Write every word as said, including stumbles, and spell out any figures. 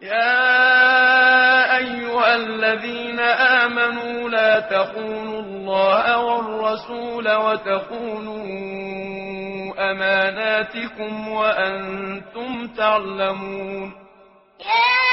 يا أيها الذين آمنوا لا تخونوا الله والرسول وتخونوا أماناتكم وأنتم تعلمون. يا